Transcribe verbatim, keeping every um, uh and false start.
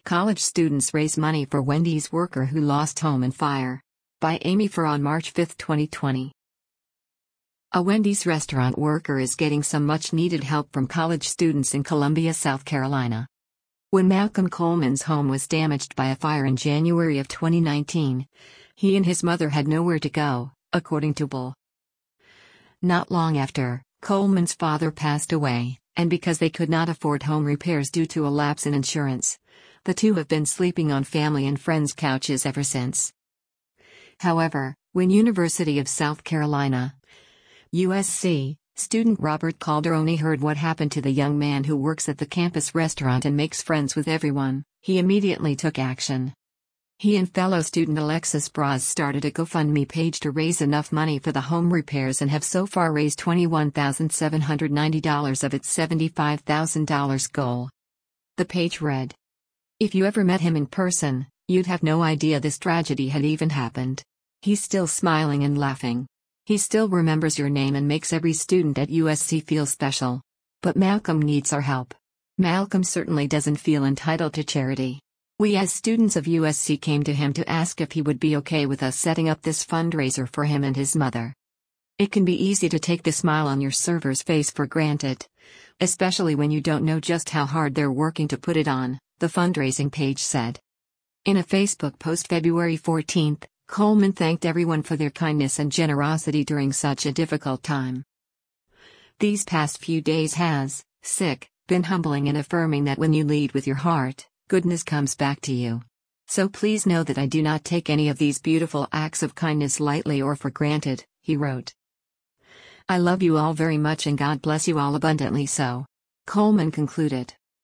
College students raise money for Wendy's worker who lost home in fire. By Amy Farr on March fifth, twenty twenty. A Wendy's restaurant worker is getting some much-needed help from college students in Columbia, South Carolina. When Malcolm Coleman's home was damaged by a fire in January of twenty nineteen, he and his mother had nowhere to go, according to Bull. Not long after, Coleman's father passed away, and because they could not afford home repairs due to a lapse in insurance, the two have been sleeping on family and friends' couches ever since. However, when University of South Carolina, U S C, student Robert Calderoni heard what happened to the young man who works at the campus restaurant and makes friends with everyone, he immediately took action. He and fellow student Alexis Braz started a GoFundMe page to raise enough money for the home repairs and have so far raised twenty-one thousand seven hundred ninety dollars of its seventy-five thousand dollars goal. The page read, "If you ever met him in person, you'd have no idea this tragedy had even happened. He's still smiling and laughing. He still remembers your name and makes every student at U S C feel special. But Malcolm needs our help. Malcolm certainly doesn't feel entitled to charity. We as students of U S C came to him to ask if he would be okay with us setting up this fundraiser for him and his mother. It can be easy to take the smile on your server's face for granted, especially when you don't know just how hard they're working to put it on," the fundraising page said. In a Facebook post February fourteenth, Coleman thanked everyone for their kindness and generosity during such a difficult time. "These past few days has, sick, been humbling and affirming that when you lead with your heart, goodness comes back to you. So please know that I do not take any of these beautiful acts of kindness lightly or for granted," he wrote. "I love you all very much and God bless you all abundantly so," Coleman concluded.